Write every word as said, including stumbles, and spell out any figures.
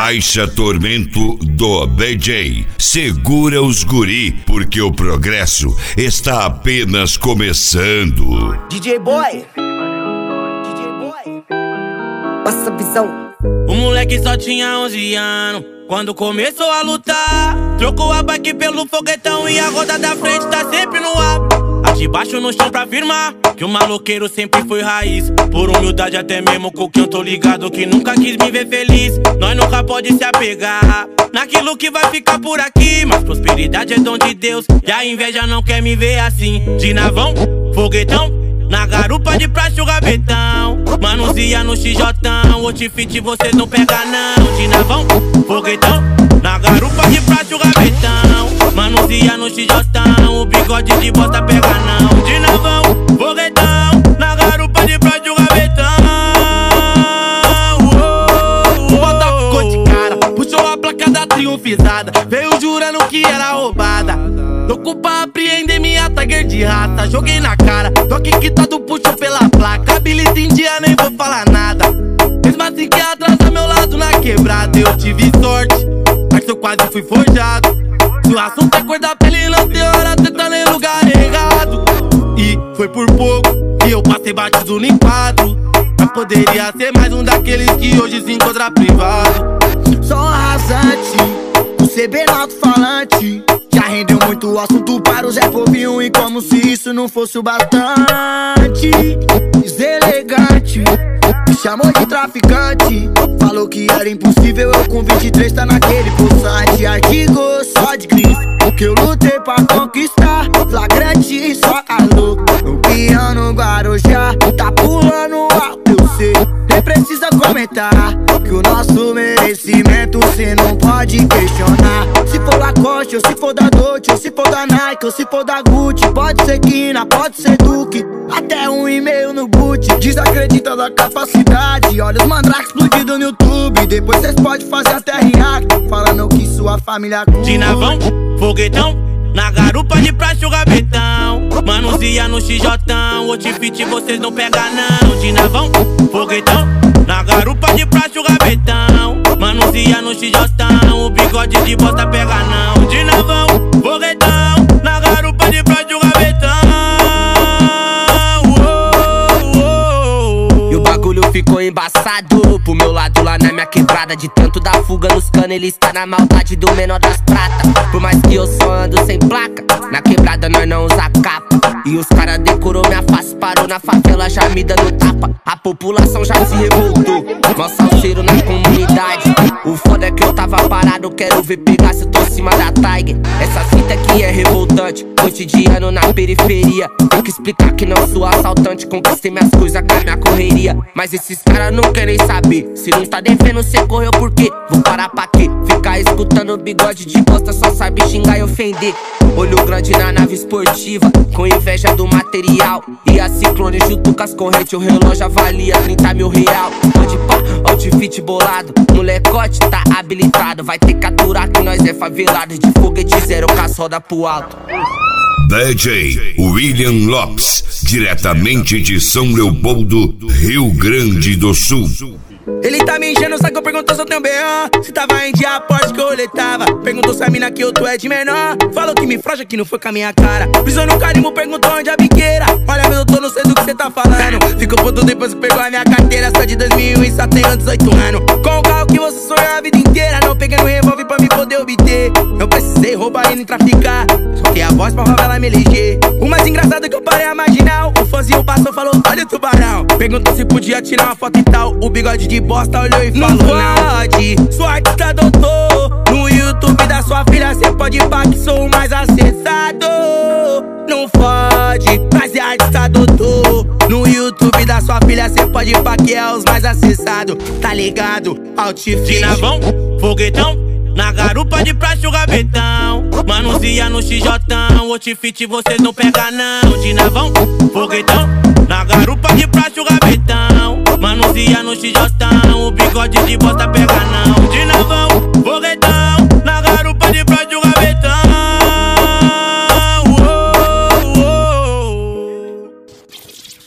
Caixa Tormento do D J. Segura os guri, porque o progresso está apenas começando. D J Boy, D J Boy, passa a visão. O moleque só tinha onze anos quando começou a lutar. Trocou a bike pelo foguetão e a roda da frente tá sempre no ar. A de baixo no chão pra afirmar que o maloqueiro sempre foi raiz. Por humildade até mesmo com quem eu tô ligado, que nunca quis me ver feliz. Nós nunca pode se apegar naquilo que vai ficar por aqui, mas prosperidade é dom de Deus e a inveja não quer me ver assim. De navão, foguetão, na garupa de praxe o rabetão. Manuzia no X J, outfit vocês não pega não. De navão, foguetão, na garupa de praxe o rabetão. Manuzia no X J, o bigode de bosta pega não. De navão, foguetão, na garupa de praxe o rabetão. O bota ficou de cara, puxou a placa da triunfizada, veio jurando que era roubada. Louco pra apreender minha Tiger de raça, joguei na cara, toque quitado, puxou pela placa. Habilita em dia, nem vou falar nada. Mesmo assim que atrás do meu lado na quebrada, eu tive sorte, mas eu quase fui forjado. Se o assunto é cor da pele, não tem hora, cê tá nem lugar errado. E foi por pouco que eu passei batido no enquadro, mas poderia ser mais um daqueles que hoje se encontra privado. Só um rasante, o C B no alto-falante já rendeu muito assunto para o Zé Povinho, e como se isso não fosse o bastante, deselegante, me chamou de traficante, falou que era impossível, eu com vinte e três tá naquele pulsante. Artigo só de grife, que eu lutei pra conquistar, flagrante só calor. No piano Guarujá, tá pulando alto, eu sei, nem precisa comentar, que o nosso merecimento cê não pode questionar. Se for Lacoste, ou se for da Dolce, ou se for da Nike, ou se for da Gucci, pode ser Kina, pode ser Duque, até um e-mail no boot. Desacredita da capacidade, olha os mandrakes explodidos no YouTube, depois cês podem fazer até react, falando que sua família curte. De navão, foguetão, na garupa de praxe o rabetão. Manuzia no X J, outfit vocês não pega não. De navão, foguetão, na garupa de praxe o rabetão. Manuzia no X J, o bigode de bosta pega não. De navão, foguetão, na garupa de praxe o rabetão. E o bagulho ficou embaçado pro meu lado lá na minha quebrada. De tanto da fuga nos canos, ele está na maldade do menor das pratas. Por mais que eu só ando sem placa, na quebrada nós não usa capa. E os cara decorou minha face, parou na favela já me dando tapa. A população já se revoltou, mó salseiro na comunidade. O foda é que eu tava parado, quero ver pegar se eu tô acima da Tiger. Essa fita aqui é revoltante, cotidiano na periferia. Tem que explicar que não sou assaltante, conquistei minhas coisas com a minha correria. Mas esses caras não querem saber, se não tá devendo cê correu por quê? Vou parar pra quê? Ficar escutando bigode de bosta, só sabe xingar e ofender. Olho grande na nave esportiva, com inveja do material. E a Ciclone junto com as correntes, o relógio avalia trinta mil real. Onde pá, outfit bolado, molecote tá habilitado. Vai ter que aturar que nós é favelado, de foguete zero com as rodas pro alto. D J William Lopes, diretamente de São Leopoldo, Rio Grande do Sul. Ele tá me enchendo o saco, perguntou se eu tenho B O, se tava em dia, aposto que eu roletava. Perguntou se a mina que eu tô é de menor, falou que me frocha que não foi com a minha cara. Pisou no carimbo, perguntou onde a biqueira. Olha meu, eu tô, não sei do que cê tá falando. Ficou puto depois que pegou a minha carteira. Só de dois mil e um e só tenho dezoito anos. Com o carro que você sonhou a vida inteira, não peguei no revólver pra me poder obter. Não precisei roubar e nem traficar, só que a voz pra favela me eleger. O mais engraçado é que eu parei a marginal, o fãzinho passou, falou, olha o tubarão. Perguntou se podia tirar uma foto e tal, o bigode de bosta olhou e falou, não pode, sua artista doutor. No YouTube da sua filha cê pode pá que sou o mais acessado. Não pode, mas é artista doutor. No YouTube da sua filha cê pode pá que é os mais acessados. Tá ligado? Outfit de navão, foguetão, na garupa de praxe o rabetão. Manuzia no X J, outfit vocês não pega não. De navão, foguetão, na garupa de praxe o rabetão. Manuzia no X J, o bigode de bosta pega não.